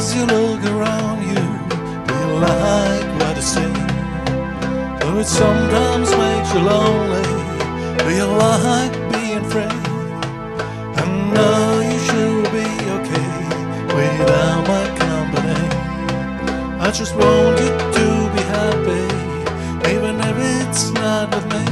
As you look around you, do you like what you see? Though it sometimes makes you lonely, do you like being free? And know you should be okay without my company. I just want you to be happy, even if it's not with me.